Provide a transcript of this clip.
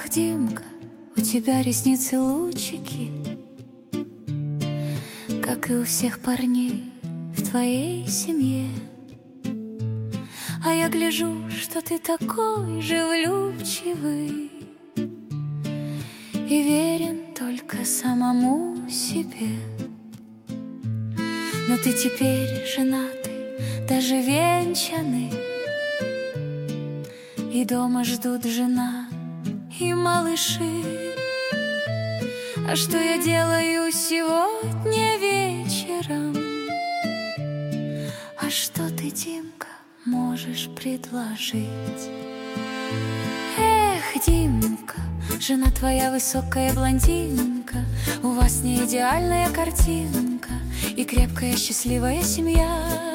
Димка, у тебя ресницы лучики, как и у всех парней в твоей семье. А я гляжу, что ты такой же влюбчивый и верен только самому себе. Но ты теперь женатый, даже венчанный, и дома ждут жена и малыши. А что я делаю сегодня вечером? А что ты, Димка, можешь предложить? Эх, Димка, жена твоя высокая блондинка, у вас не идеальная картинка и крепкая счастливая семья.